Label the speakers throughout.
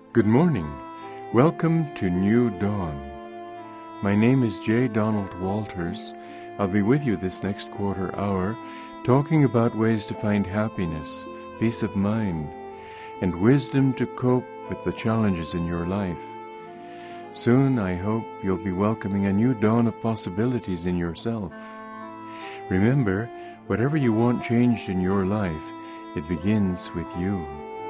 Speaker 1: Good morning. Welcome to New Dawn. My name is J. Donald Walters. I'll be with you this next quarter hour, talking about ways to find happiness, peace of mind, and wisdom to cope with the challenges in your life. Soon, I hope you'll be welcoming a new dawn of possibilities in yourself. Remember, whatever you want changed in your life, it begins with you.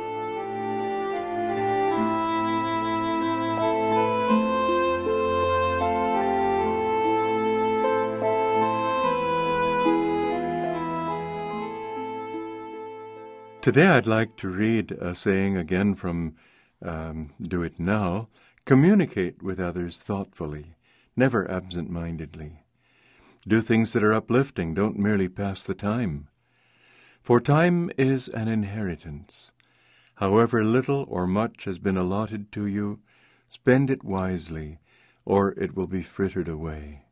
Speaker 1: Today I'd like to read a saying again from Do It Now. Communicate with others thoughtfully, never absent-mindedly. Do things that are uplifting, don't merely pass the time. For time is an inheritance. However little or much has been allotted to you, spend it wisely, or it will be frittered away.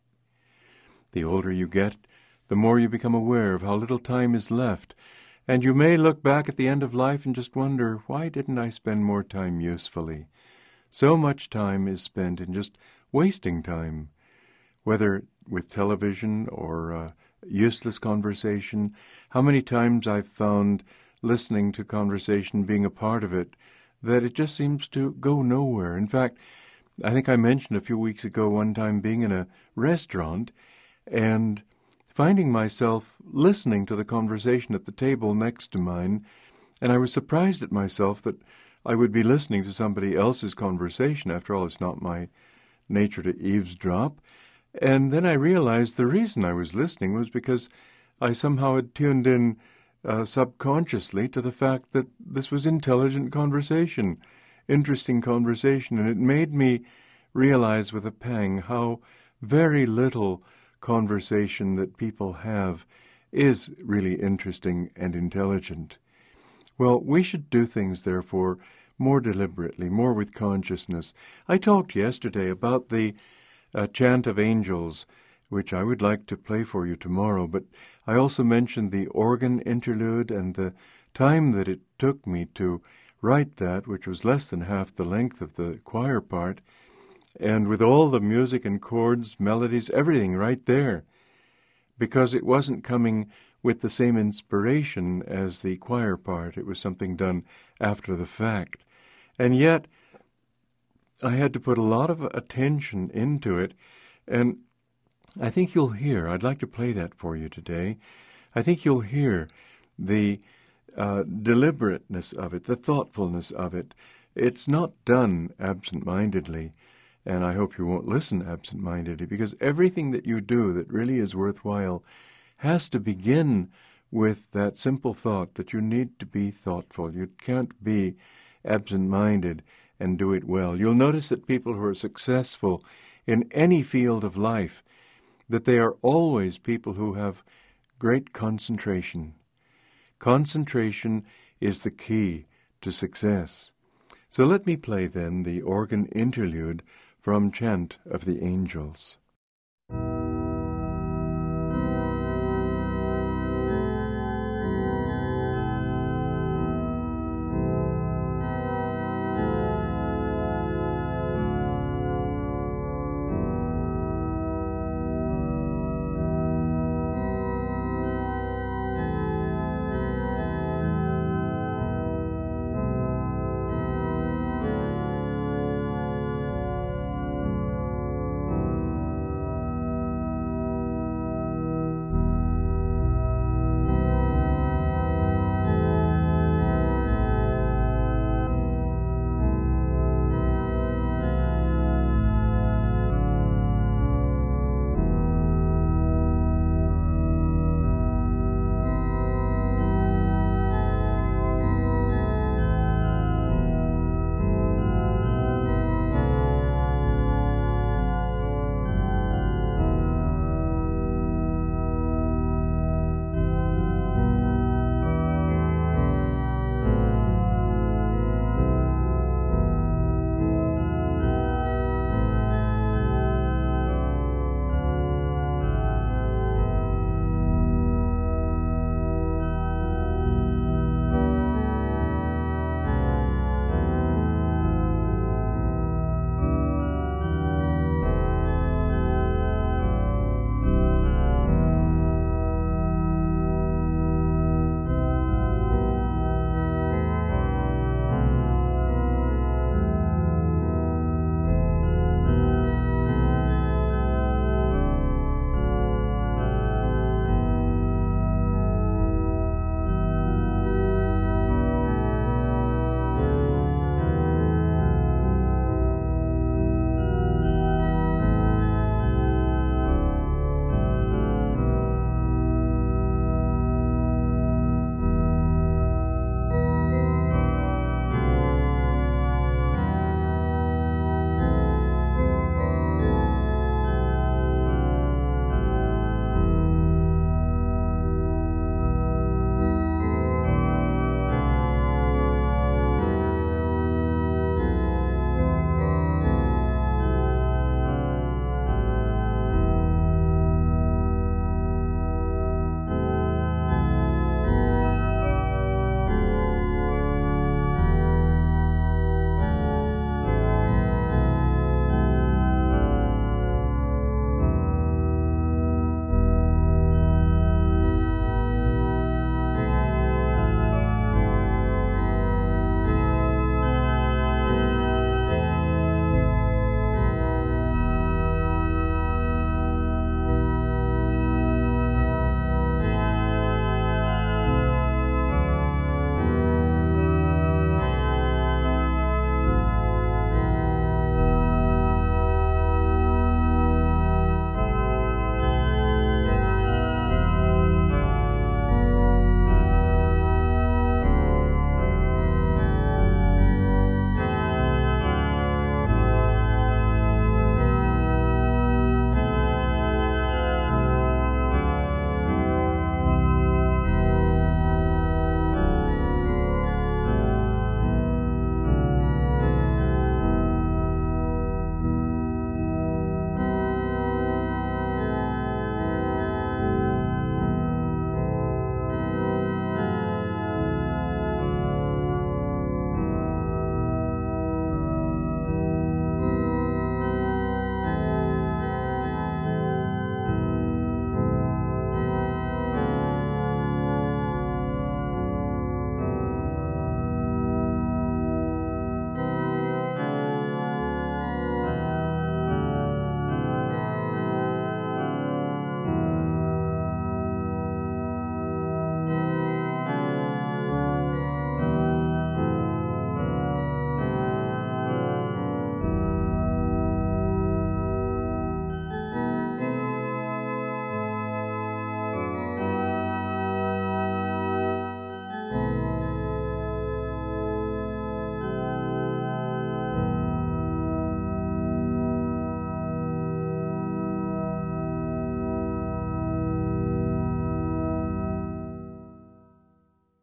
Speaker 1: The older you get, the more you become aware of how little time is left, and you may look back at the end of life and just wonder, why didn't I spend more time usefully? So much time is spent in just wasting time, whether with television or useless conversation. How many times I've found listening to conversation, being a part of it, that it just seems to go nowhere. In fact, I think I mentioned a few weeks ago one time being in a restaurant and finding myself listening to the conversation at the table next to mine, and I was surprised at myself that I would be listening to somebody else's conversation. After all, it's not my nature to eavesdrop. And then I realized the reason I was listening was because I somehow had tuned in subconsciously to the fact that this was intelligent conversation, interesting conversation, and it made me realize with a pang how very little conversation that people have is really interesting and intelligent. Well, we should do things, therefore, more deliberately, more with consciousness. I talked yesterday about the chant of angels, which I would like to play for you tomorrow, but I also mentioned the organ interlude and the time that it took me to write that, which was less than half the length of the choir part, and with all the music and chords, melodies, everything right there, because it wasn't coming with the same inspiration as the choir part. It was something done after the fact. And yet, I had to put a lot of attention into it, and I think you'll hear, I'd like to play that for you today, I think you'll hear the deliberateness of it, the thoughtfulness of it. It's not done absent-mindedly, and I hope you won't listen absent-mindedly, because everything that you do that really is worthwhile has to begin with that simple thought that you need to be thoughtful. You can't be absent-minded and do it well. You'll notice that people who are successful in any field of life, that they are always people who have great concentration. Concentration is the key to success. So let me play then the organ interlude from Chant of the Angels.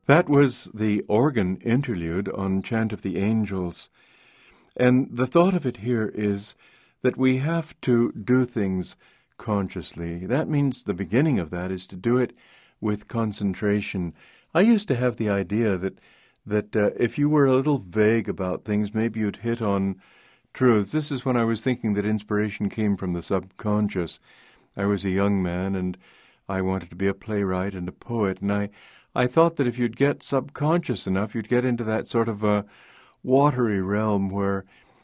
Speaker 1: That was the organ interlude on Chant of the Angels. And the thought of it here is that we have to do things consciously. That means the beginning of that is to do it with concentration. I used to have the idea that if you were a little vague about things, maybe you'd hit on truths. This is when I was thinking that inspiration came from the subconscious. I was a young man, and I wanted to be a playwright and a poet, and I thought that if you'd get subconscious enough, you'd get into that sort of a watery realm where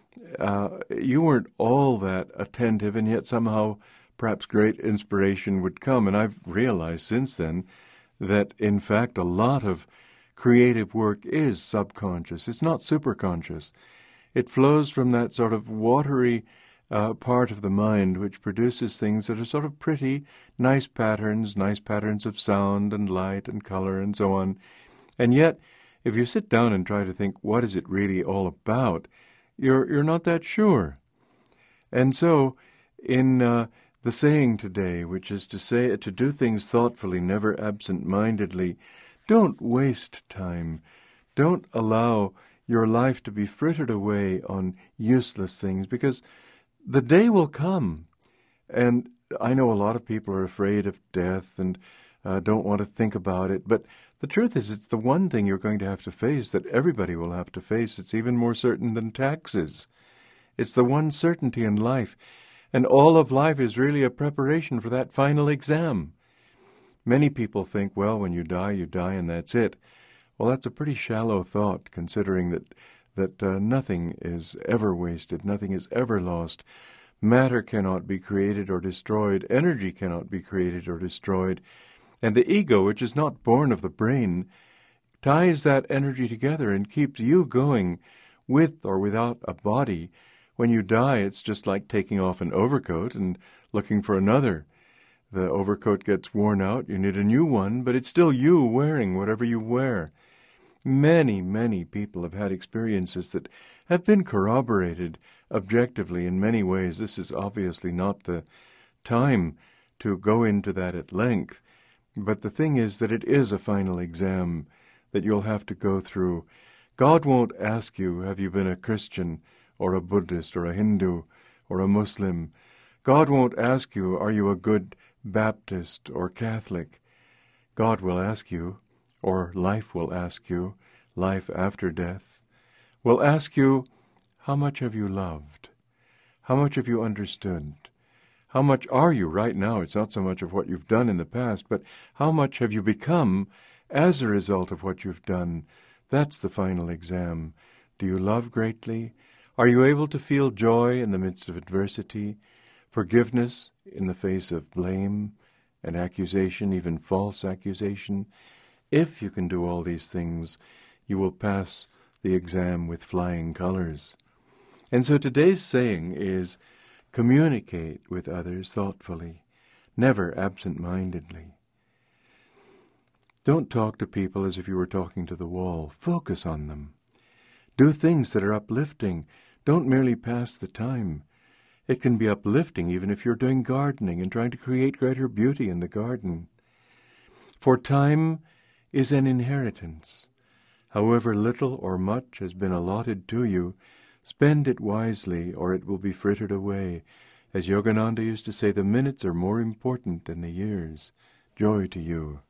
Speaker 1: you weren't all that attentive, and yet somehow perhaps great inspiration would come. And I've realized since then that, in fact, a lot of creative work is subconscious. It's not superconscious. It flows from that sort of watery part of the mind which produces things that are sort of pretty, nice patterns of sound and light and color and so on. And yet, if you sit down and try to think, what is it really all about, you're not that sure. And so, in the saying today, which is to do things thoughtfully, never absent-mindedly, don't waste time. Don't allow your life to be frittered away on useless things, because the day will come. And I know a lot of people are afraid of death and don't want to think about it, but the truth is it's the one thing you're going to have to face, that everybody will have to face. It's even more certain than taxes. It's the one certainty in life, and all of life is really a preparation for that final exam. Many people think, well, when you die, and that's it. Well, that's a pretty shallow thought, considering that nothing is ever wasted, nothing is ever lost. Matter cannot be created or destroyed, energy cannot be created or destroyed, and the ego, which is not born of the brain, ties that energy together and keeps you going with or without a body. When you die, it's just like taking off an overcoat and looking for another. The overcoat gets worn out, you need a new one, but it's still you wearing whatever you wear. Many, many people have had experiences that have been corroborated objectively in many ways. This is obviously not the time to go into that at length, but the thing is that it is a final exam that you'll have to go through. God won't ask you, have you been a Christian or a Buddhist or a Hindu or a Muslim? God won't ask you, are you a good Baptist or Catholic? God will ask you, or life will ask you, life after death, will ask you, how much have you loved? How much have you understood? How much are you right now? It's not so much of what you've done in the past, but how much have you become as a result of what you've done? That's the final exam. Do you love greatly? Are you able to feel joy in the midst of adversity, forgiveness in the face of blame and accusation, even false accusation? If you can do all these things, you will pass the exam with flying colors. And so today's saying is, communicate with others thoughtfully, never absent-mindedly. Don't talk to people as if you were talking to the wall. Focus on them. Do things that are uplifting. Don't merely pass the time. It can be uplifting even if you're doing gardening and trying to create greater beauty in the garden. For time is an inheritance. However little or much has been allotted to you, spend it wisely, or it will be frittered away. As Yogananda used to say, the minutes are more important than the years. Joy to you.